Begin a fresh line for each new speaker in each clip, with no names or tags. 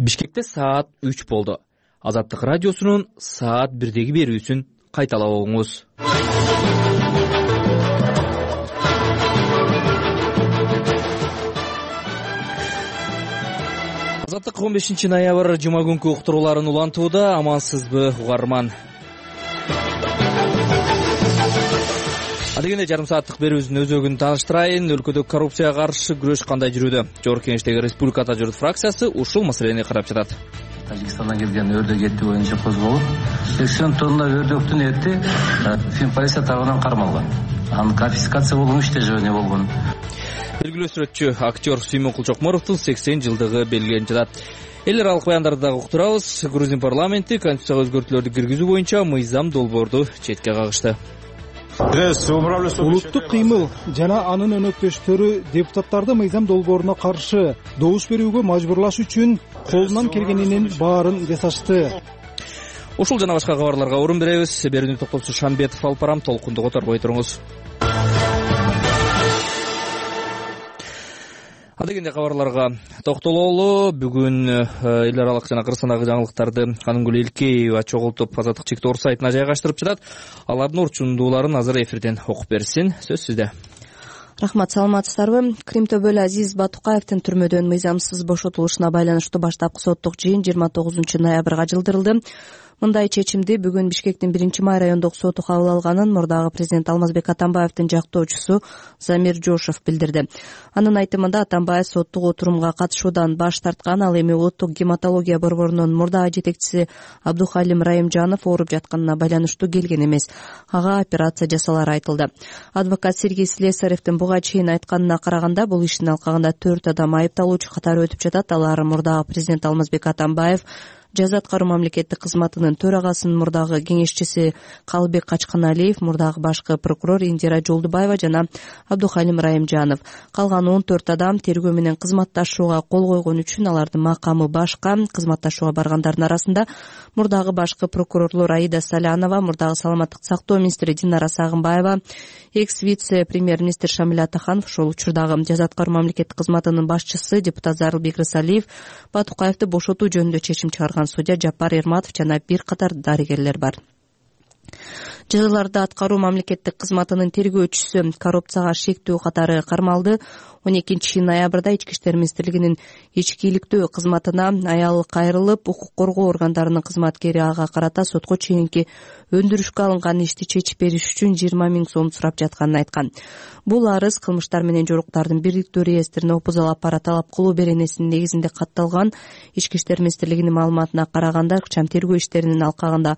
Бишкекте саат 3 болду. Азаттык радиосунун саат 1деги берүүсүн кайталап алыңыз. Азаттык 15 ноябрь жума күнкү уктурууларын улантууда. Амансызбы угарман? Адегенде жарым сааттык берүүбүздүн өзөгүн тааныштырайын. Өлкөдө коррупцияга каршы күрөш кандай жүрүүдө? Жогорку Кеңештеги Республика Ата журт фракциясы ушул маселени карап жатат.
Тажикстандан келген өрдөк эти боюнча козголуп, 80 тонна өрдөктүн эти Финполиция тарабынан кармалган. Анын конфискация болгон 3 ТЖВ болгон.
Белгилүү сүрөтчү актер Сүймөнкул Чокморовдун 80 жылдыгы белгиленип жатат. Эл аралык баяндарды дагы уктурабыз. Грузин парламенти конституцияга өзгөртүүлөрдү киргизүү боюнча мыйзам долбоорду четке кагышты.
Улуттук кыймыл жана анын өнөктөштөрү депутаттарды мыйзам долбооруна каршы добуш берүүгө мажбурлаш үчүн колунан келгенинин баарын жасашты.
Ушул жана башка кабарларга орун беребиз. Берүүнү токтотушу Шамбетов алып барам. Толкунду которбой туруңуз. Адегенде кабарларга токтололу. Бүгүн эл аралык жана Кыргызстандагы жаңылыктарды Канымгүл Элкеева чогултуп Азаттык чекти орус сайтына жайгаштырып жатат. Алардын орчундууларын азыр эфирден окуп берсин. Сөз сизде.
Рахмат, саламатсыздарбы? Крим төбөлү Азиз Батукаевдин түрмөдөн мыйзамсыз бошотулушуна байланыштуу баштапкы соттук жыйын 29 ноябрга жылдырылды. Мындай чечимди бүгүн Бишкектин 1-май райондук соту кабыл алганын мурдагы президент Алмазбек Атамбаевдин жактоочусу Замир Жошев билдирди. Анын айтымында Атамбаев соттук отурумга катышуудан баш тарткан, ал эми улуттук гематология борборунун мурдагы жетекчиси Абдухалим Райымжанов ооруп жатканына байланыштуу келген эмес. Ага операция жасалары айтылды. Адвокат Сергей Слесаревдин буга чейин айтканына караганда, бул иштин алкагында 4 адам айыпталуучу катары өтүп жатат. Алар мурдагы президент Алмазбек Атамбаев, жаза аткаруу мамлекеттик кызматынын төрагасынын мурдагы кеңешчиси Калыбек Качканалиев, мурдагы башкы прокурор Индира Жолдубаева жана Абдухалим Райымжанов. Калган 14 адам тергөө менен кызматташууга кол койгон үчүн алардын макамы башка. Кызматташууга баргандардын арасында мурдагы башкы прокурорлор Аида Салянова, мурдагы саламаттык сактоо министри Динара Сагынбаева, экс-вице-премьер-министр Шамил Атаханов, ошол учурдагы жаза аткаруу мамлекеттик кызматынын башчысы депутат Зарылбек Рысалиев, Батукаевди бошотуу жөнүндө чечим чыгарган судья Жапар Эрматов жана бир катар дарыгерлер бар. Жазаларды аткаруу мамлекеттик кызматынын тергөөчүсү коррупцияга шектүү катары кармалды. 12 ноябрда Ички иштер министрлигинин ички иликтөө кызматына аял кайрылып, укук коргоо органдарынын кызматкери ага карата сотко чейинки өндүрүшкө алынган ишти чечип бериш үчүн 20 000 сом сурап жатканын айткан. Бул арыз кылмыштар менен жоруктардын бириктүү реестрине опузал аппарат талап кылуу беренесинин негизинде катталган. Ички иштер министрлигинин маалыматына караганда, ыкчам тергөө иштеринин алкагында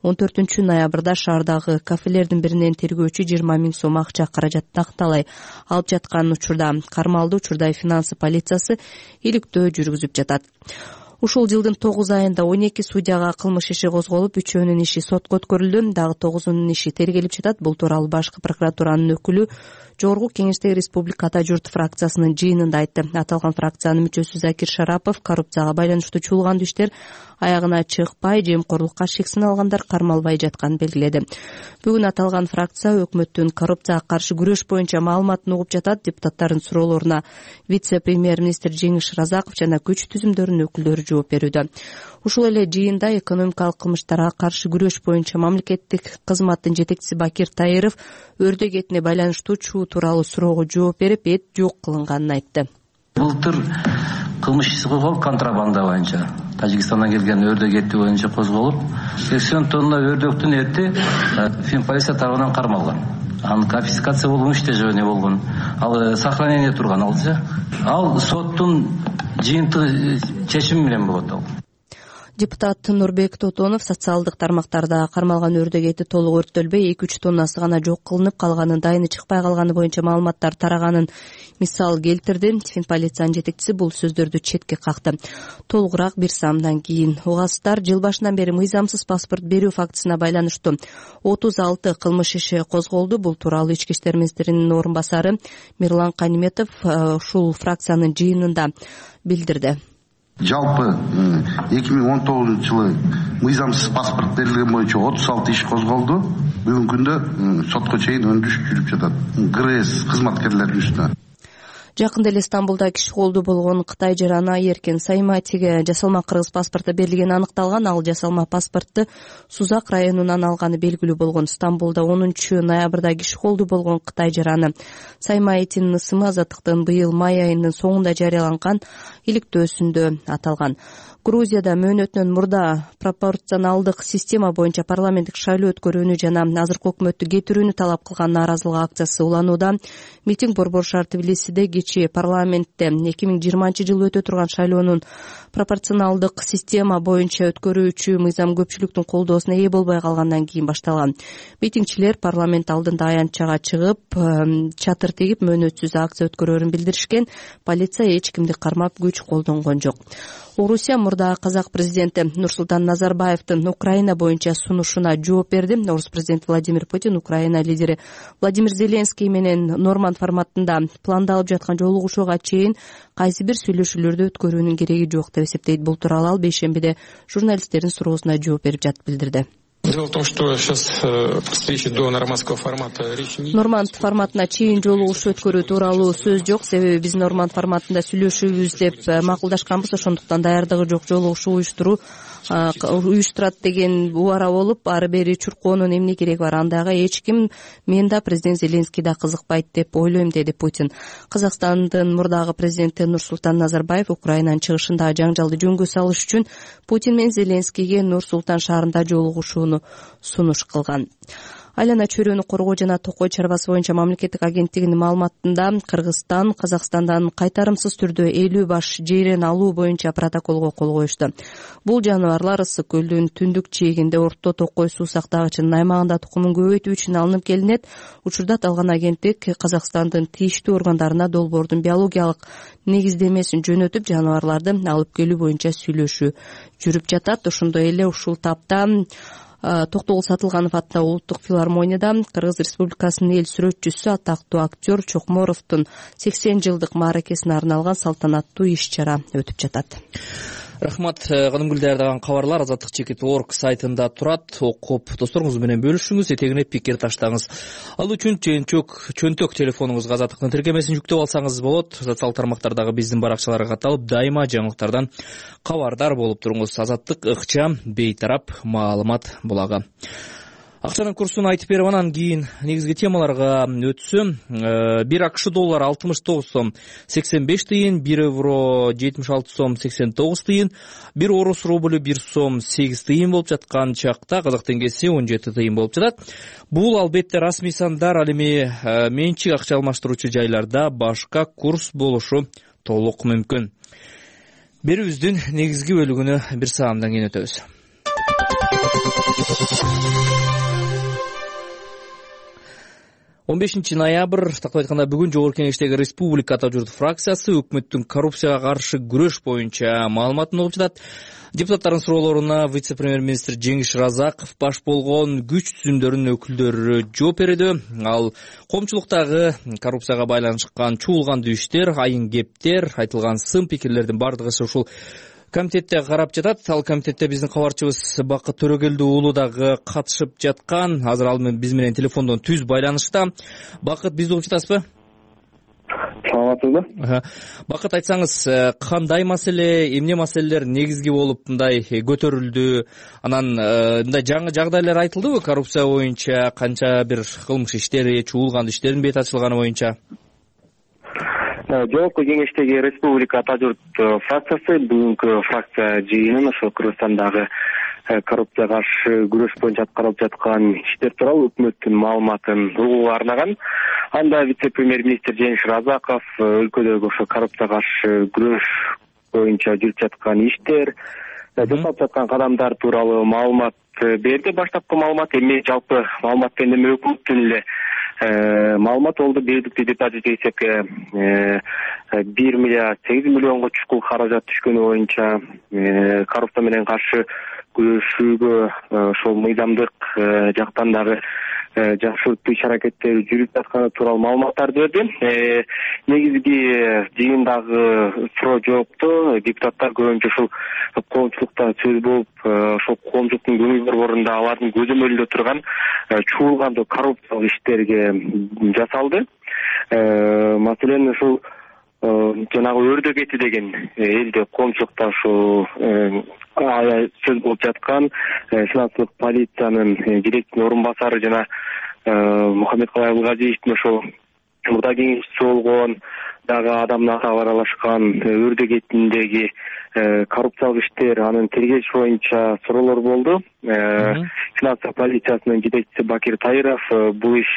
14 ноябрда шаардагы кафелердин биринен тергөөчү 20 000 сом акча каражатын акталай алып жаткан учурда кармалды. Учурда финансы полициясы иликтөө жүргүзүп жатат. Ушул жылдын 9 айында 12 судьяга кылмыш иши козголуп, 3-өөнүн иши сотко өткөрүлдү. Дагы 9-унун иши тергелип жатат. Бул тууралуу башкы прокуратуранын өкүлү Жогорку Кеңештеги Республика Ата журт фракциясынын жыйынында айтты. Аталган фракциянын мүчөсү Закир Шарапов коррупцияга байланыштуу чуулган иштер аягына чыкпай, жемкорлукка шексин алгандар кармалбай жатканын белгиледи. Бүгүн аталган фракция өкмөттүн коррупцияга каршы күрөш боюнча маалыматын угуп жатат. Депутаттардын суроолоруна вице-премьер-министр Жеңиш Разаков жана күч түзүмдөрүнүн өкүлдөрү жооп берүүдө. Ушул эле жыйында экономикалык кылмыштарга каршы күрөш боюнча мамлекеттик кызматтын жетекчиси Бакир Тайыров өрдөк этине байланыштуу чуу тууралуу суроого жооп берип, эт жок кылынганын айтты.
Былтыр кылмыш иши козголуп, контрабанда боюнча Тажикстандан келген өрдөк эти боюнча козголуп, 80 тонна өрдөктүн эти Финполиция тарабынан кармалган. Анын конфискация болгон 3 ТЖВ болгон. Ал сохранение турган алчы. Ал соттун жыйынтык чечими менен болот ал.
Депутат Нурбек Тотонов социалдык тармактарда кармалган өрдөк эти толук өрттөлбөй 2-3 тоннасы гана жок кылынып калганын, дайыны чыкпай калганы боюнча маалыматтар тараганын мисал келтирди. Финполициянын жетекчиси бул сөздөрдү четке какты. Толугураак бир самдан кийин угасыздар. Жыл башынан бери мыйзамсыз паспорт берүү фактысына байланыштуу 36 кылмыш иши козголду. Бул тууралуу ички иштер министринин орун басары Мирлан Каниметов ушул фракциянын жыйынында билдирди.
Жалпы 2019 жылы мыйзамсыз паспорт берилген боюнча 36 иш козголду. Бүгүнкү күндө сотко чейин өндүрүш жүрүп жатат. ГРС кызматкерлеринин үстүнө.
Жакында эле Стамбулда киши колдуу болгон Кытай жараны Эркин Сайматиге жасалма кыргыз паспорту берилгени аныкталган. Ал жасалма паспорту Сузак районунан алганы белгилүү болгон. Стамбулда 10 ноябрда киши колдуу болгон Кытай жараны Сайматинин ысымы Азаттыктын быйыл май айынын соңунда жарыяланган иликтөөсүндө аталган. Грузияда мөөнөтүнөн мурда пропорционалдык система боюнча парламенттик шайлоо өткөрүүнү жана азыркы өкмөттү кетирүүнү талап кылган нааразылык акциясы уланууда. Митинг Борбор шаар Тбилисиде кечээ парламентте 2020-жылы өтө турган шайлоонун пропорционалдык система боюнча өткөрүүчү мыйзам көпчүлүктүн колдоосуна ээ болбой калгандан кийин башталган. Митингчилер парламент алдында аянтчага чыгып, чатыр тегип мөөнөтсүз акция өткөрөөрүн билдиришкен. Полиция эч кимди кармап күч колдонгон жок. Орусия мурда казак президенти Нурсултан Назарбаевдин Украина боюнча сунушуна жооп берди. Орус президенти Владимир Путин Украина лидери Владимир Зеленский менен Норманд форматында пландалып жаткан жолугушууга чейин кайсы бир сүйлөшүүлөрдү өткөрүүнүн кереги жок деп эсептейт. Бул тууралуу ал бейшембиде журналисттердин суроосуна жооп берип жатып билдирди.
Дело в том, что сейчас встречи до нормандского формата речь не...
Норманд форматына чейин жолугушуу өткөрүү тууралуу сөз жок. Себеби биз Норманд форматында сүйлөшүүбүз деп макулдашканбыз. Ошондуктан даярдыгы жок жолугушуу уюштурат деген убара болуп, ары бери чуркоонун эмне кереги бар? Андайга эч ким, мен да президент Зеленский да кызыкпайт деп ойлойм, деди Путин. Казакстандын мурдагы президенти Нурсултан Назарбаев Украинанын чыгышындагы жаңжалды жөнгө салыш үчүн Путин менен Зеленскийге Нур-Султан шаарында жолугушууну сунуш кылган. Айлана чөйрөнү коргоо жана токой чарбасы боюнча мамлекеттик агенттигинин маалыматында Кыргызстан Казакстандан кайтарымсыз түрдө 50 баш жейрен алуу боюнча протоколго кол коюшту. Бул жаныбарлар Ысык көлдүн түндүк жээгинде орто токой суу сактагычынын аймагында тукумун көбөйтүү үчүн алынып келинет. Учурда аталган агенттик Казакстандын тийиштүү органдарына долбоордун биологиялык негиздемесин жөнөтүп, жаныбарларды алып келүү боюнча сүйлөшүү жүрүп жатат. Ошондой эле ушул тапта Токтогул Сатылганов атындагы улуттук филармонияда Кыргыз Республикасынын эл сүрөтчүсү атактуу актер Чокморовдун 80 жылдык мааракесине арналган салтанаттуу иш-чара өтүп жатат.
Рахмат. Кадымкы даярдаган кабарлар azatlyk.org сайтында турат. Окуп досторуңуз менен бөлүшүңүз, этегине пикир таштаңыз. Ал үчүн чөнтөк телефонуңузга Азаттыктын тиркемесин жүктөп алсаңыз болот. Социалдык тармактардагы биздин баракчаларга каталып, дайыма жаңылыктардан кабардар болуп туруңуз. Азаттык ыкчам, бейтарап маалымат булагы. Акчанын курсун айтып берип, анан кийин негизги темаларга өтсөм, 1 АКШ доллары 69 сом 85 тыйын, 1 евро 76 сом 89 тыйын, 1 орус рублю 1 сом 8 тыйын болуп жаткан чакта казак теңгеси 17 тыйын болуп жатат. Бул албетте расмий сандар, ал эми менчик акча алмаштыруучу жайларда башка курс болушу толук мүмкүн. Берүүбүздүн негизги бөлүгүнө бир саамдан кийин өтөбүз. 15 ноябрь, тактап айтканда бүгүн Жогорку Кеңештеги Республика Ата журт фракциясы өкмөттүн коррупцияга каршы күрөш боюнча маалыматын угуп жатат. Депутаттардын суроолоруна вице-премьер-министр Жеңиш Разаков баш болгон күч түзүмдөрүнүн өкүлдөрү жооп берди. Ал коомчулуктагы коррупцияга байланышкан чуулгандуу иштер, айын кептер, айтылган сын пикирлердин бардыгы ушул комитетте карап жатат. Ал комитетте биздин кабарчыбыз Бакыт Төрөгелди уулу дагы катышып жаткан. Азыр ал биз менен телефондон түз байланышта. Бакыт, бизди угуп жатасызбы?
Саламатсызбы?
Бакыт, айтсаңыз, кандай маселе, эмне маселелер негизги болуп мындай көтөрүлдү? Анан мындай жаңы жагдайлар айтылдыбы коррупция боюнча, канча бир кылмыш иштери, чуулгандуу иштердин бет ачылганы боюнча?
Жогорку Кеңештеги Республика Ата журт фракциясы бүгүнкү фракция жыйынын ошо Кыргызстандагы коррупцияга каршы күрөш боюнча аткарылып жаткан иштер тууралуу өкмөттүн маалыматын угууга арнаган. Анда вице-премьер-министр Жеңиш Разаков өлкөдөгү ошо коррупцияга каршы күрөш боюнча жүрүп жаткан иштер, жасалып жаткан кадамдар тууралуу маалымат берди. Баштапкы маалымат эми жалпы маалымат дегенде өкмөттүн эле маалымат болду. Бердикти депозит эсепке 1 миллиард 8 миллионго чукул каражат түшкөнү боюнча коррупция менен каршы күрөшүүгө ошол мыйзамдык жактан дагы жакшы иш-аракеттер жүрүп жатканы тууралуу маалыматтарды берди. Негизги жыйындагы суроо жоопту депутаттар көбүнчө ушул коомчулукта сөз болуп, ошол коомчулуктун көңүл борборунда алардын көзөмөлүндө турган чуулгандуу коррупциялык иштерге жасалды. Маселен, ушул жанагы өрдө кети деген элде коомчулукта ушул сөз болуп жаткан финансылык полициянын директорунун орун басары жана Мухаммедкалый Абылгазиевдин ошол мурда кеңешчиси болгон дагы адамдын аты аралашкан өрдө кетиндеги коррупциялык иштер, анын тергеш боюнча суроолор болду. Финансылык полициясынын жетекчиси Бакир Тайыров бул иш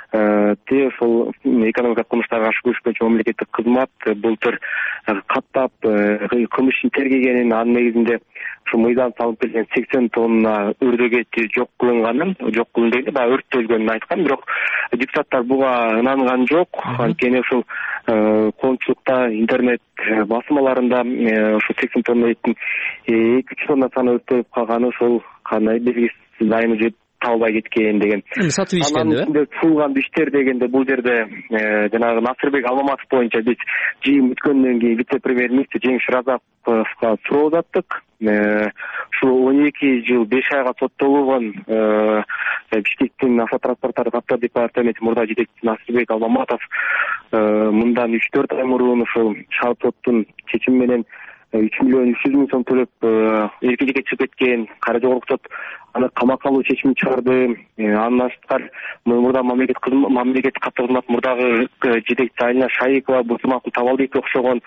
ошол экономикалык кылмыштарга каршы күрөш боюнча мамлекеттик кызмат былтыр каттап кылмыш ишин тергегенин, анын негизинде ушу мыйзам салып келген 80 тонна өрдө кети жок кылынганын, жок кылынды деп өрттөлгөнүн айткан. Бирок депутаттар буга ынанган жок. Анткени ушул коомчулукта интернет басмаларында ушул 80 тонна эттин 2 тонна саны өрттөлүп калганы ошол кандай белгисиз дайыма жеп табылбай кеткен деген.
Сатып ишкенди
э? Сулган иштер дегенде бул жерде жанагы Насырбек Алмаматов боюнча биз жыйын бүткөндөн кийин вице-премьер-министр Жеңиш Разаковго суроо uzattık. Ушул 12 жыл 5 айга соттолгон Бишкектин авто транспорттарды каттоо департаменти мурда жетекчиси Насырбек Алмаматов мындан 3-4 ай мурун ушул шарт соттун чечими менен 3 миллион 300 миң сом төлөп эркинlikке чыгып кеткен. Кара жогорку сот аны камакка алуу чечимин чыгарды. Андан сырткары мурда мамлекеттик каттоо кызмат мурдагы жетекчиси Айна Шайыкова Бусмакул Табалбекке окшогон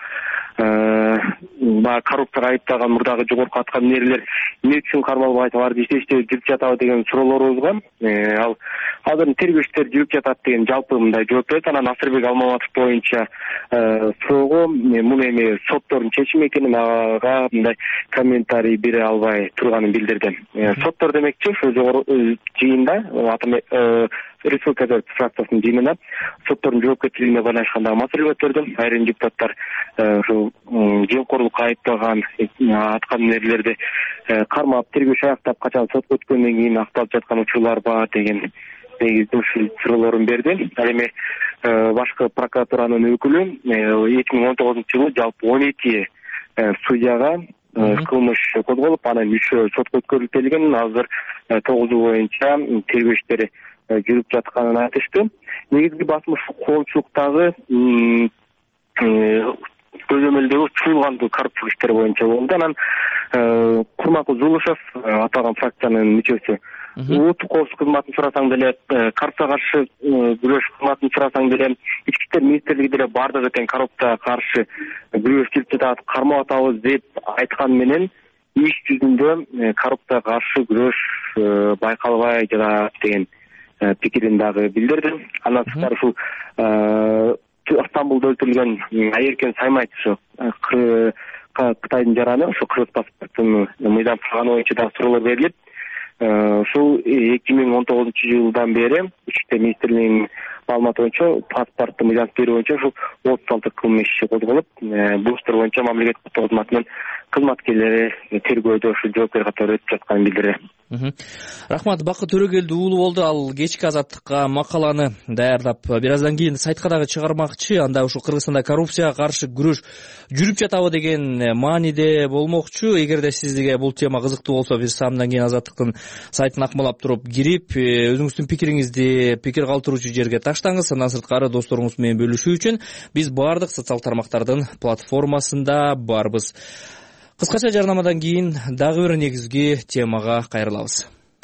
коррупцияга айыптаган мурдагы жогорку аткан нерелер эмне үчүн кармалбайт, аларды иштеште жүрүп жатабы деген суроолорубузга ал азыр тергөө иштери жүрүп жатат деген жалпы мындай жооп берет. Анан Насырбек Алмаматов боюнча суроого муну эми соттордун чечими экенин ага мындай комментарий бере албай турганын билдирди. Соттор демекчи ушу жогору жыйында Республика фракциясынын жыйынына соттордун жоопкерчилигине байланышкан маселе көтөрдү. Айрым депутаттар ушул жемкорлукка айыптаган аткан нерселерди кармап тергөө аяктап качан сотко өткөндөн кийин акталып жаткан учурлар бар деген негизде ушул суроолорун берди. Ал эми башкы прокуратуранын өкүлү 2019-жылы жалпы 12 судьяга кылмыш козголуп, анан 3 сотко өткөрүлгөнүн, азыр 9 боюнча тергөө иштери жүрүп жатканын айтышты. Негизги басым ушул коомчулуктагы көзөмөлдөгү чуулгандуу коррупциялык иштер боюнча болду. Анан Курмакул Зулушев аталган фракциянын мүчөсү улуттук коопсуздук кызматын сурасаң деле, коррупцияга каршы күрөш кызматын сурасаң деле, ички иштер министрлиги деле бардыгы тең коррупцияга каршы күрөш кылып жатат, кармап атабыз деп айткан менен иш жүзүндө коррупцияга каршы күрөш байкалбай жатат деген пикирин дагы билдирди. Андан сырткары ушул Стамбулда өлтүрүлгөн Айеркен Саймайт ушу Кытайдын жараны ушу кыргыз паспортун мыйзам салганы боюнча дагы суроолор берилип, ушул 2019-жылдан бери ички министрлигинин маалыматы боюнча паспортту мыйзам берүү боюнча ушул 36 кылмыш иши козголуп, бул иштер боюнча мамлекеттик каттоо кызматынын кызматкерлери тергөөдө ушул жоопкер катары өтүп жатканын билдирди.
Рахмат. Бакыт Төрөгелди уулу болду. Ал кечки Азаттыкка макаланы даярдап, бир аздан кийин сайтка дагы чыгармакчы. Анда ушул Кыргызстанда коррупцияга каршы күрөш жүрүп жатабы деген мааниде болмокчу. Эгерде сизге бул тема кызыктуу болсо, биз самдан кийин Азаттыктын сайтын акмалап туруп кирип, өзүңүздүн пикириңизди пикир калтыруучу жерге таштаңыз. Андан сырткары досторуңуз менен бөлүшүү үчүн биз баардык социал тармактардын платформасында барбыз. Кыскача жарнамадан кийин дагы бир негизги темага кайрылабыз.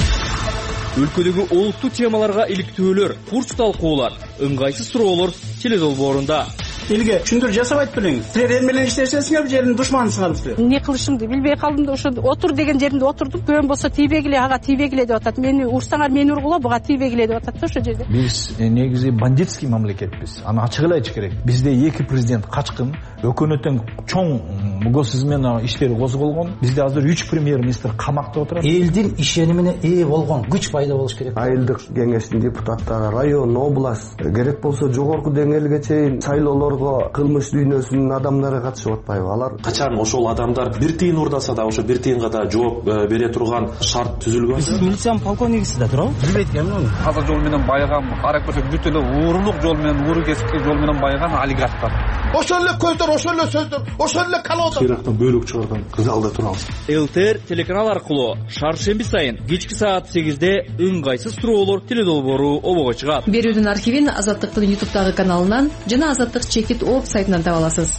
Өлкөдөгү олуттуу темаларга иликтөөлөр, курс талкуулар, ыңгайсыз суроолор теледолбоорунда.
Элге түшүндүрүү жасабайт белеңиз. Силер эл менен иштешесиңер, жердин душманысыңар силер.
Эмне кылышымды билбей калдым да, ошо отур деген жеримде отурдум. Көн болсо тийбегиле, ага тийбегиле деп атат. Мени урсаңар мени ургула, буга тийбегиле деп атат да ошо жерде.
Биз негизи бандитский мамлекетпиз. Аны ачык эле айтыш керек. Бизде 2 президент качкын, өкмөттүн чоң мугосуз менен иштери козголгон. Бизде азыр 3 премьер-министр камакта отурат. Элдин ишенимине ээ болгон күч пайда болуш керек.
Айылдык кеңештин депутаттары, район, область, керек болсо жогорку деңгээлге чейин шайлоолорго кылмыш дүйнөсүнүн адамдары катышып атпайбы? Алар
качан ошол адамдар бир тыйын урдаса да ошо бир тыйынга да жооп бере турган шарт түзүлгөн.
Сиз милициянын полковнигисиз да туурабы? Билбейт экенмин.
Каза жол менен байыган, арак көрсөк бүт эле уурулук жол менен, ууру кесиптик жол менен байыган олигархтар.
Ошол эле көздөр, ошол эле сөздөр, ошол эле колодор.
Ирактан бөлүк чыгарган кызалда турабыз.
ЛТР телеканал аркылуу шаршемби сайын кечки саат 8-де ыңгайсыз суроолор теледолбоору обого чыгат.
Берүүдүн архивин Азаттыктын YouTube'дагы каналынан жана Азаттык мамлекеттик орг сайтынан таба аласыз.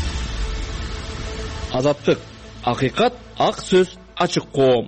Азаттык, акыйкат, ак сөз, ачык коом.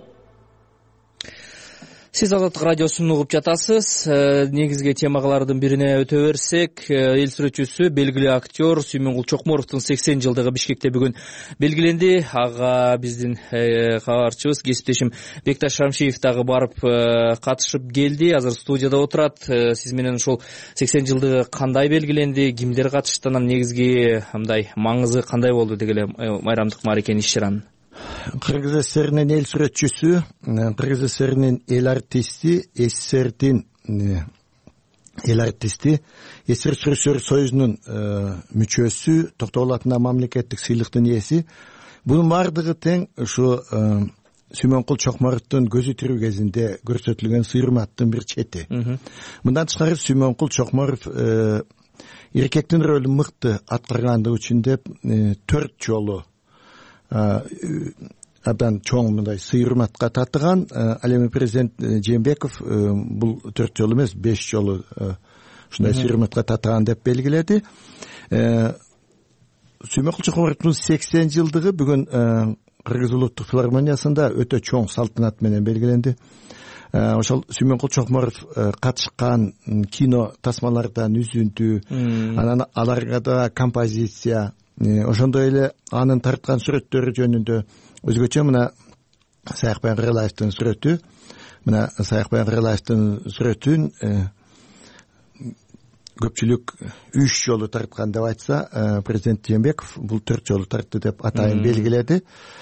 Сиз Азаттык радиосун угуп жатасыз. Негизги темалардын бирине өтө берсек, эл сүрөтчүсү, белгилүү актер Сүймөнгул Чокморовдун 80 жылдыгы Бишкекте бүгүн белгиленди. Ага биздин кабарчыбыз, кесиптешим Бекташ Шамшиев дагы барып катышып келди. Азыр студияда отурат. Сиз менен ушул 80 жылдыгы кандай белгиленди, кимдер катышты, анан негизги мындай маңызы кандай болду деги эле майрамдык мааракенин иш-чаранын?
Кыргыз ССРинин эл сүрөтчүсү, Кыргыз ССРинин эл артисти, СССРдин эл артисти, СССР сүрөтчүлөр союзунун мүчөсү, Токтогул атындагы мамлекеттик сыйлыктын ээси. Бунун бардыгы тең ушу Сүймөнкул Чокморовдун көзү тирүү кезинде көрсөтүлгөн сый-урматтын бир чети. Мындан тышкары Сүймөнкул Чокморов эркектин рөлүн мыкты аткаргандыгы үчүн деп 4 жолу абдан чоң мындай сый-урматка татыган. Ал эми президент Жээнбеков бул 4 жолу эмес, 5 жолу ушундай сый-урматка татыган деп белгиледи. Сүймөнкул Чокморовдун 80 жылдыгы бүгүн Кыргыз улуттук филармониясында өтө чоң салтанат менен белгиленди. Ошол Сүймөнкул Чокморов катышкан кино тасмалардан үзүндү, анан аларга да композиция, ошондой эле анын тарткан сүрөттөрү жөнүндө өзгөчө мына Саякбай Кырылаевдин сүрөтү, мына Саякбай Кырылаевдин сүрөтүн көпчүлүк 3 жолу тарткан деп айтса, президент Жээнбеков бул 4 жолу тартты деп атайын белгиледи.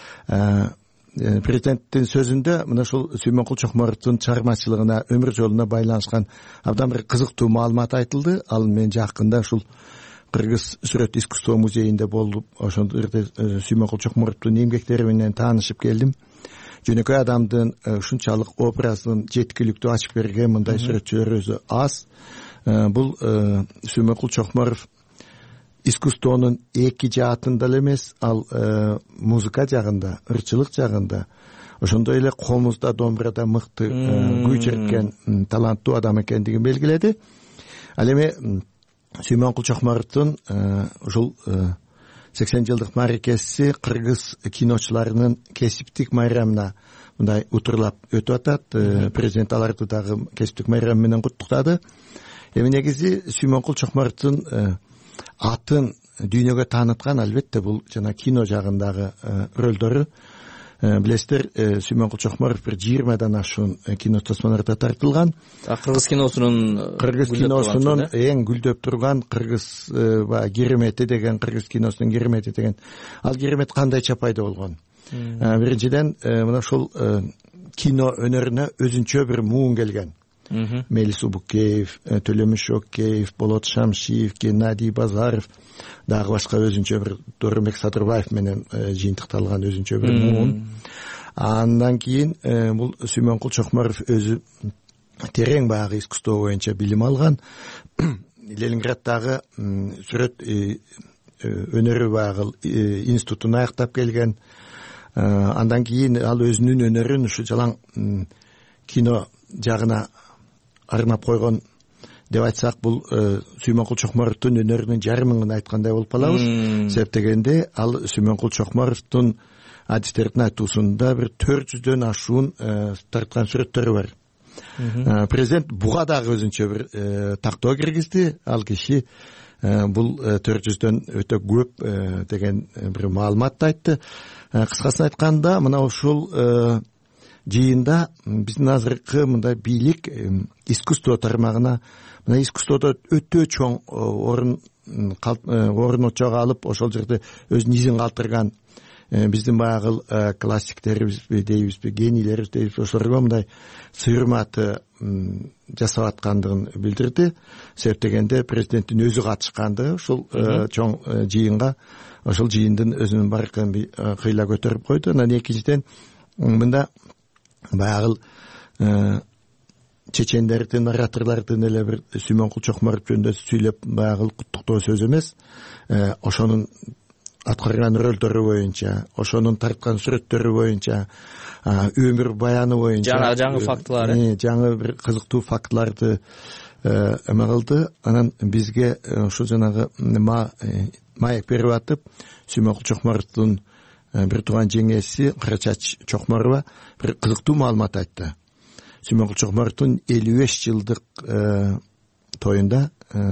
Президенттин сөзүндө мына ушул Сүймөнкул Чокморовдун чыгармачылыгына, өмүр жолуна байланышкан абдан бир кызыктуу маалымат айтылды. Ал мен жакында ушул Кыргыз сүрөт искусство музейинде болуп, ошондо Сүймөнкул Чокморовдун эмгектери менен таанышып келдим. Жөнөкөй адамдын ушунчалык образын жеткиликтүү ачып берген мындай сүрөтчүлөр өзү аз. Бул Сүймөнкул Чокморов искусствонун эки жаатында эле эмес, ал музыка жагында, ырчылык жагында, ошондой эле комузда, домбурада мыкты күй черткен таланттуу адам экендигин белгиледи. Ал эми Сүймөнкул Чокморовдун ушул 80 жылдык мааракеси кыргыз киночуларынын кесиптик майрамына мындай утурлап өтүп атат. Президент аларды дагы кесиптик майрам менен куттуктады. Эми негизи Сүймөнкул Чокморовдун атын дүйнөгө тааныткан албетте бул жана кино жагындагы рөлдөрү. Билесиздер, Сүймөнкул Чокморов бир 20дан ашуун кино тасмаларда тартылган. Кыргыз киносунун эң гүлдөп турган кыргыз керемети деген, кыргыз киносунун керемети деген. Ал керемет кандайча пайда болгон? Биринчиден, мына ушул кино өнөрүнө өзүнчө бир муун келген. Мелис Убукеев, Төлөмүш Океев, Болот Шамшиев, Геннадий Базаров, дагы башка өзүнчө бир Доромбек Садырбаев менен жыйынтыкталган өзүнчө бир муун. Андан кийин бул Сүймөнкул Чокморов өзү терең баягы искусство боюнча билим алган. Ленинграддагы сүрөт өнөрү баягы институтун аяктап келген. Андан кийин ал өзүнүн өнөрүн ушу жалаң кино жагына арнап койгон деп айтсак, бул Сүймөнкул Чокморовдун өнөрүнүн жарымын айткандай болуп калабыз. Себеп дегенде, ал Сүймөнкул Чокморовдун адистердин айтуусунда бир 400дөн ашуун тарткан сүрөттөрү бар. Президент буга дагы өзүнчө бир тактоо киргизди. Ал киши бул 400дөн өтө көп деген бир маалыматты айтты. Кыскасын айтканда, мына ушул жыйында биздин азыркы мындай бийлик искусство тармагына, мына искусстводо өтө чоң орун очого алып, ошол жерде өзүнүн изин калтырган биздин баягы классиктерибизби дейбизби, генийлерибиз дейбизби, ошолорго мындай сый-урматы жасап аткандыгын билдирди. Себеп дегенде, президенттин өзү катышкандыгы ушул чоң жыйынга, ошол жыйындын өзүнүн баркын кыйла көтөрүп койду. Анан экинчиден, мында баягы чечендердин, ораторлордун эле бир Сүймөнкул Чокморов жөнүндө сүйлөп баягы куттуктоо сөз эмес, ошонун аткарган рөлдөрү боюнча, ошонун тарткан сүрөттөрү боюнча, өмүр баяны боюнча, жаңы фактылар, жаңы бир кызыктуу фактыларды эме кылды. Анан бизге ошо жанагы маек берип атып, Сүймөнкул Чокморовдун бир тууган жеңеси Карачач Чокморова бир кызыктуу маалымат айтты. Сүймөнкул Чокморовдун 55 жылдык тоюнда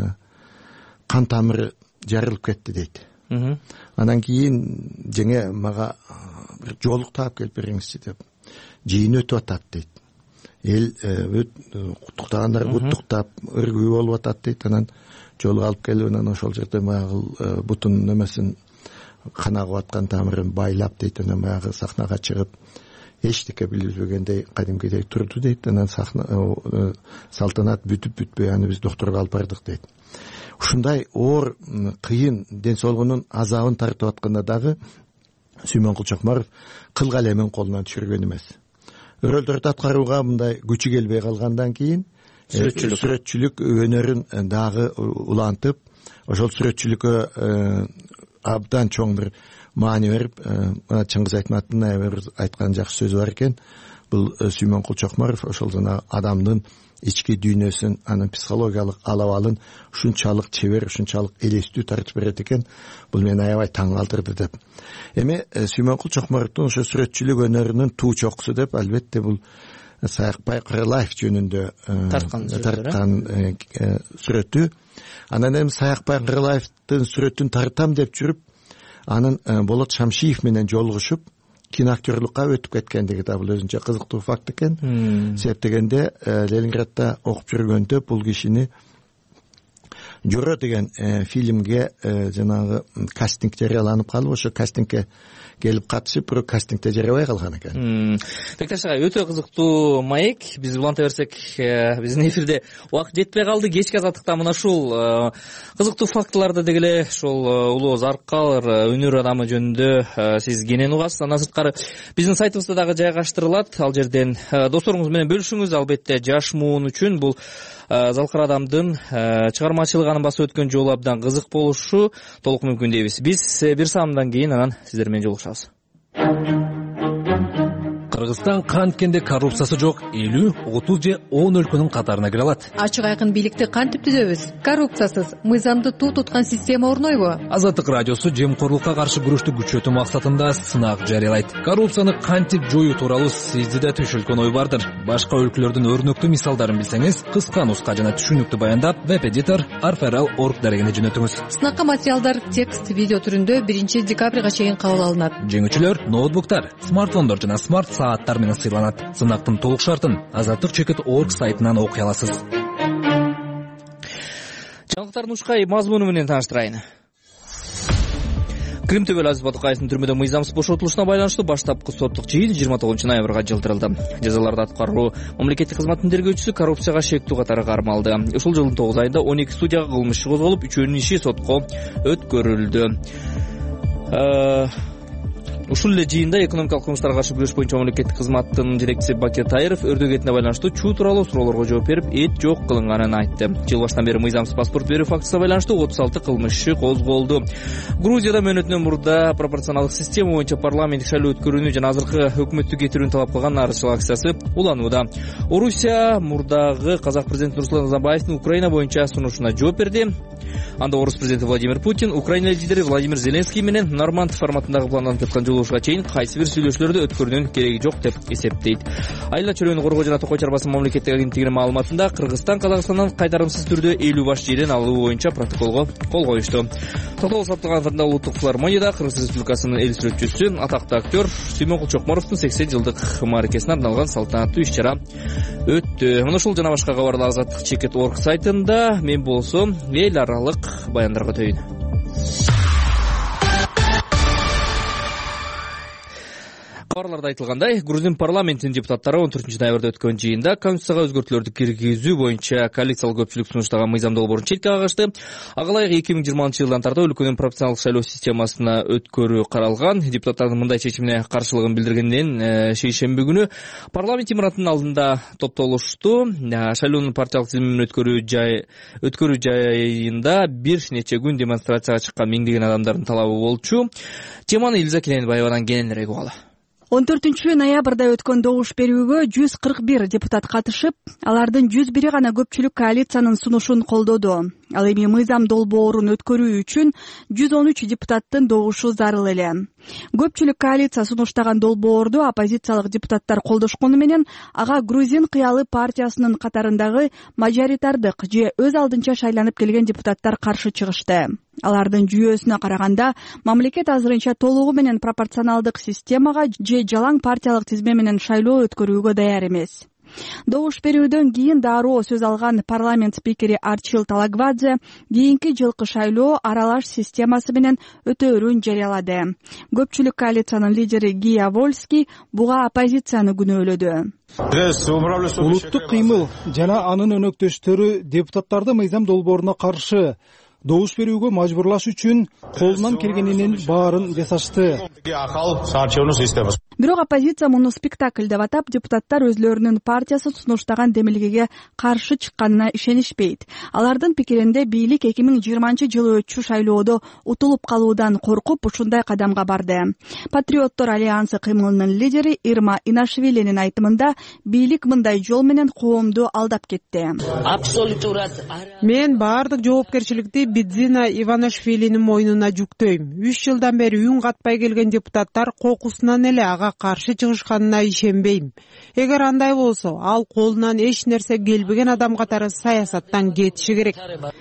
кан тамыры жарылып кетти дейт. Анан кийин жеңе мага бир жоолук таап келип бериңизчи деп. Жыйын өтүп атат дейт. Эл куттуктагандар куттуктап ыргүү болуп атат дейт. Анан жоолук алып келип, анан ошол жерде баягы бутун немесин кан агып аткан тамырын байлап дейт. Анан баягы сахнага чыгып эчтеке билбегендей кадимкидей турду дейт. Анан салтанат бүтүп бүтпөй аны биз докторго алып бардык дейт. Ушундай оор кыйын ден соолугунун азабын тартып атканда дагы Сүймөнкул Чокморов кыл калемин колунан түшүргөн эмес. Өрөлдөрдү аткарууга мындай күчү келбей калгандан кийин сүрөтчүлүк өнөрүн дагы улантып, ошол сүрөтчүлүккө абдан чоң бир маани берип, Чыңгыз Айтматовдун айткан жакшы сөзү бар экен. Бул Сүймөнкул Чокморов ошол жана адамдын ички дүйнөсүн, анын психологиялык алабалын ушунчалык чебер, ушунчалык элестүү тартып берет экен. Бул мени аябай таң калтырды деп. Эми Сүймөнкул Чокморовдун ошо сүрөтчүлүк өнөрүнүн туу чокусу деп албетте бул Саякбай Кырылаев жөнүндө тарткан сүрөтү. Анан эми Саякбай Кырылаевдин сүрөтүн тартам деп жүрүп, анын Болот Шамшиев менен жолугушуп, киноактерлукка өтүп кеткендиги да бул өзүнчө кызыктуу факт экен. Себеп дегенде Ленинградда окуп жүргөндө бул кишини Жора деген фильмге жанагы кастинг жарыяланып калып, ошо кастингке келип катышып, бирок кастингде жарабай калган экен.
Бекташ ага, өтө кызыктуу маек. Биз уланта берсек, биздин эфирде убакыт жетпей калды. Кечки азаттыкта мына ушул кызыктуу фактыларды деги эле ушул улуу заркал өнөр адамы жөнүндө сиз кенен угасыз. Андан сырткары биздин сайтыбызда дагы жайгаштырылат. Ал жерден досторуңуз менен бөлүшүңүз. Албетте жаш муун үчүн бул Залкар адамдын чыгармачылыгын басып өткөн жолу абдан кызык болушу толук мүмкүн дейбиз. Биз бир саамдан кийин анан сиздер менен жолугушабыз.
Кыргызстан канткенде коррупциясы жок 50, 30 же 10 өлкөнүн катарына кире алат.
Ачык айкын бийликти кантип түзөбүз? Коррупциясыз, мыйзамды туу туткан система орнойбу?
Азаттык радиосу жемкорлукка каршы күрөштү күчөтүү максатында сынак жарыялайт. Коррупцияны кантип жоюу тууралуу сизди да түшүлгөн ой бардыр. Башка өлкөлөрдүн өрнөктүү мисалдарын билсеңиз, кыска нуска жана түшүнүктүү баяндап веб-эдитор arferal.org дарегине жөнөтүңүз.
Сынакка материалдар текст, видео түрүндө 1 декабрга чейин кабыл алынат.
Жеңүүчүлөр ноутбуктар, смартфондор жана смарт сааттар менен сыйланат. Сынактын толук шартын azattik.org сайтынан окуй аласыз.
Жаңылыктардын ушкай мазмуну менен тааныштырайын. Крим төбөлү Азиз Батукаевдин түрмөдө мыйзамсыз бошотулушуна байланыштуу баштапкы соттук жыйын 29 ноябрга жылдырылды. Жазаларды аткаруу мамлекеттик кызматтын тергөөчүсү коррупцияга шектүү катары кармалды. Ушул жылдын 9 айында 12 судьяга кылмыш иши козголуп, 3-өнүн иши сотко өткөрүлдү. Ушул эле жыйында экономикалык кылмыштарга каршы күрөш боюнча мамлекеттик кызматтын директору Бакир Тайыров өрдө кетине байланыштуу чуу тууралуу суроолорго жооп берип, эт жок кылынганын айтты. Жыл башынан бери мыйзамсыз паспорт берүү фактысына байланыштуу 36 кылмыш иши козголду. Грузияда мөөнөтүнөн мурда пропорционалдык система боюнча парламенттик шайлоо өткөрүүнү жана азыркы өкмөттү кетирүүнү талап кылган нарынчылык акциясы уланууда. Орусия мурдагы казак президенти Нурсултан Назарбаевдин Украина боюнча сунушуна жооп берди. Анда орус президенти Владимир Путин, Украина лидери Владимир Зеленский менен Норманд форматындагы пландалып жаткан жолугушууга чейин кайсы бир сүйлөшүүлөрдү өткөрүүнүн кереги жок деп эсептейт. Айла чөлөөнү коргоо жана токой чарбасынын мамлекеттик агенттигинин маалыматында Кыргызстан Казакстандан кайтарымсыз түрдө 50 баш жерин алуу боюнча протоколго кол коюшту. Токтогул Саттыгановдун улуттук филармонияда Кыргыз Республикасынын эл сүрөтчүсү, атактуу актер Сүймөнкул Чокморовдун 80 жылдык мааракесине арналган салтанаттуу иш-чара өттү. Мына ушул жана башка кабарлар azattik.org сайтында. Мен болсом эл аралык баяндарга өтөйүн. Кабарларда айтылгандай, Грузин парламентинин депутаттары 14 ноябрда өткөн жыйында Конституцияга өзгөртүүлөрдү киргизүү боюнча коалициялык көпчүлүк сунуштаган мыйзам долбоорун четке кагышты. Ага ылайык 2020 жылдан тартып өлкөнүн пропорционалдык шайлоо системасына өткөрүү каралган. Депутаттардын мындай чечимине каршылыгын билдиргенден шейшемби күнү парламент имаратынын алдында топтолушту. Шайлоонун партиялык тизимин өткөрүү жайында бир нече күн демонстрацияга чыккан миңдеген адамдардын талабы болчу. Теманы Илза Кененбаевадан кененирээк угалы.
14 ноябрда өткөн добуш берүүгө 141 депутат катышып, алардын 101 гана көпчүлүк коалициянын сунушун колдоду. Ал эми мыйзам долбоорун өткөрүү үчүн 113 депутаттын добушу зарыл эле. Көпчүлүк коалиция сунуштаган долбоорду оппозициялык депутаттар колдошкону менен ага Грузин кыялы партиясынын катарындагы мажоритардык же өз алдынча шайланып келген депутаттар каршы чыгышты. Алардын жүйөсүнө караганда мамлекет азырынча толугу менен пропорционалдык системага же жалаң партиялык тизме менен шайлоо өткөрүүгө даяр эмес. Добуш берүүдөн кийин дароо сөз алган парламент спикери Арчил Талагвадзе кийинки жылкы шайлоо аралаш системасы менен өтөөрүн жарыялады. Көпчүлүк коалициянын лидери Гия Вольский буга оппозицияны күнөөлөдү.
Улуттук кыймыл жана анын өнөктөштөрү депутаттарды мыйзам долбооруна каршы добуш берүүгө мажбурлаш үчүн колунан келгенинин баарын жасашты. Бирок оппозиция муну спектакль деп атап, депутаттар өзлөрүнүн партиясы сунуштаган демилгеге каршы чыкканына ишенишпейт. Алардын пикиринде бийлик 2020-жылы өтчү шайлоодо утулуп калуудан коркуп ушундай кадамга барды. Патриоттор альянсы кыймылынын лидери Ирма Инашвилинин айтымында бийлик мындай жол менен коомду алдап кетти.
Мен баардык жоопкерчиликти Бидзина Иванашвилинин мойнуна жүктөйм. 3 жылдан бери үн катпай келген депутаттар кокусунан эле ага каршы чыгышканына ишенбейм. Эгер андай болсо, ал колунан эч нерсе келбеген адам катары саясаттан кетиши керек.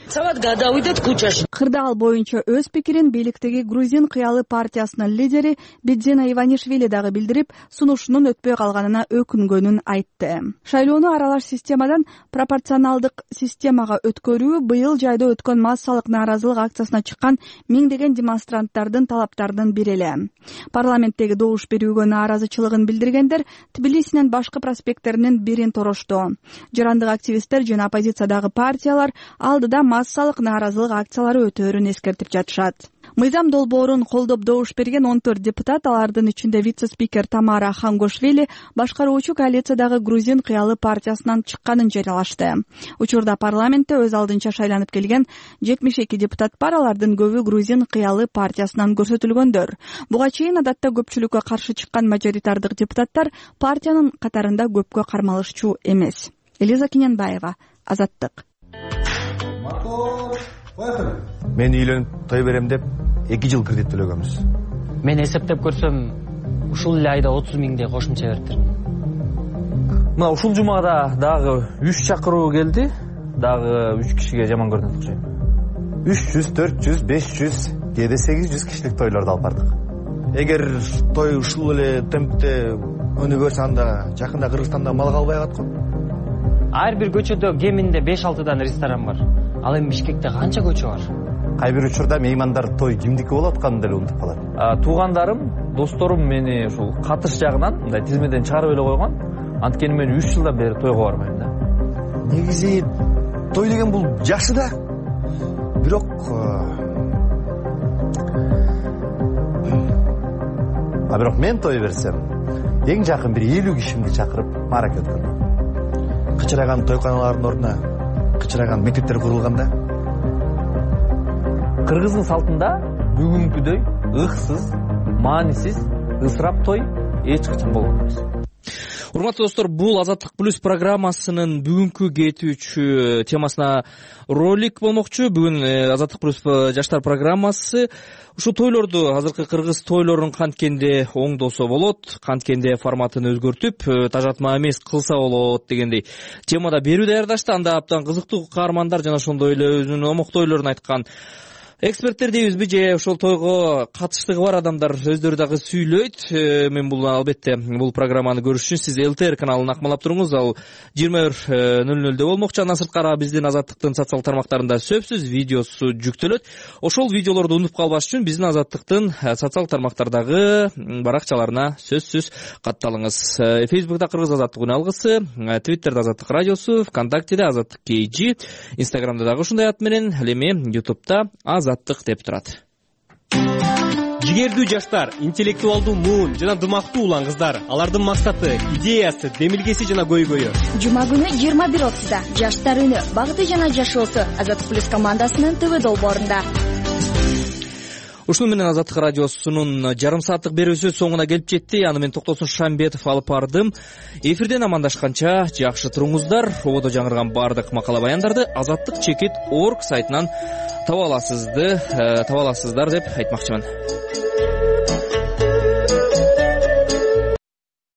Кырдаал боюнча өз пикирин бийликтеги Грузин кыялы партиясынын лидери Бидзина Иванишвили дагы билдирип, сунушунун өтпөй калганына өкүнгөнүн айтты. Шайлоону аралаш системадан пропорционалдык системага өткөрүү быйыл жайда өткөн массалык нааразылык акциясына чыккан миңдеген демонстранттардын талаптарынын бири эле. Парламенттеги добуш берүүгө нааразычылыгын билдиргендер Тбилисинин башкы проспекттеринин бирин торошту. Жарандык активисттер жана оппозициядагы партиялар алдыда массалык нааразылык акциялары өтөөрүн эскертип жатышат. Мыйзам долбоорун колдоп добуш берген 14 депутат, алардын ичинде вице-спикер Тамара Хангошвили башкаруучу коалициядагы Грузин кыялы партиясынан чыкканын жарыялашты. Учурда парламентте өз алдынча шайланып келген 72 депутат бар, алардын көбү Грузин кыялы партиясынан көрсөтүлгөндөр. Буга чейин адатта көпчүлүккө каршы чыккан мажоритардык депутаттар партиянын катарында көпкө кармалышчу эмес. Элиза Кененбаева, Азаттык.
Мен үйлөнүп той берем деп 2 жыл кредит төлөгөнбүз.
Мен эсептеп көрсөм, ушул эле айда 30 миңдей кошумча бериптир.
Мына ушул жумада дагы 3 чакыруу келди, дагы 3 кишиге жаман көрүнөт окшойт.
300, 400, 500, кээде 800 кишилик тойлорду алып бардык. Эгер той ушул эле темпте өнү берсе, анда жакында Кыргызстанда мал калбай калат го.
Ар бир көчөдө кеминде 5-6 ресторан бар. Ал эми Бишкекте канча көчө бар?
Кай бир учурда меймандар той кимдики болуп атканын деле унутуп калат.
Туугандарым, досторум мени ушул катыш жагынан мындай тизмеден чыгарып эле койгон. Анткени мен 3 жылдан бери тойго барбайм да.
Негизи той деген бул жакшы да. Бирок бирок мен той берсем, эң жакын бир 50 кишимди чакырып маарака өткөрмөм. Кычыраган тойканалардын ордуна кычыраган мектептер курулганда.
Кыргыздын салтында бүгүнкүдөй ыксыз, маанисиз, ысырап той эч качан болгон эмес. Урматтуу достор, бул Азаттык плюс программасынын бүгүнкү кетүүчү темасына ролик болмокчу. Бүгүн Азаттык плюс жаштар программасы ушул тойлорду, азыркы кыргыз тойлорун канткенде оңдосо болот, канткенде форматын өзгөртүп, тажатма эмес кылса болот дегендей темада берүү даярдашты. Анда абдан кызыктуу каармандар жана ошондой эле өзүнүн омоктойлорун айткан эксперттер дейбизби же ошол тойго катыштыгы бар адамдар өздөрү дагы сүйлөйт. Мен бул албетте бул программаны көрүш үчүн сиз ЛТР каналын акмалап туруңуз. Ал 21:00 болмокчу. Андан сырткары биздин Азаттыктын социал тармактарында сөзсүз видеосу жүктөлөт. Ошол видеолорду унутуп калбаш үчүн биздин Азаттыктын социал тармактардагы баракчаларына сөзсүз катталыңыз. Facebook'та Кыргыз Азаттык үн алгысы, Twitter'да Азаттык радиосу, ВКонтактеде Азаттык KG, Instagram'да дагы ушундай ат менен, ал эми YouTube'да Азаттык деп турат.
Жигердүү жаштар, интеллектуалдуу муун жана дымактуу улан кыздар. Алардын максаты, идеясы, демилгеси жана көйгөйү.
Жума күнү 21:30-да жаштар үнү, багыты жана жашоосу Азаттык плюс командасынын ТВ долбоорунда.
ушуну менен Азаттык радиосунун жарым сааттык берүүсү соңуна келип жетти. Аны мен Токтосун Шамбетов алып бардым. Эфирден амандашканча жакшы туруңуздар. Ободо жаңырган бардык макала баяндарды azattik.org сайтынан таба аласыздар деп айтмакчымын.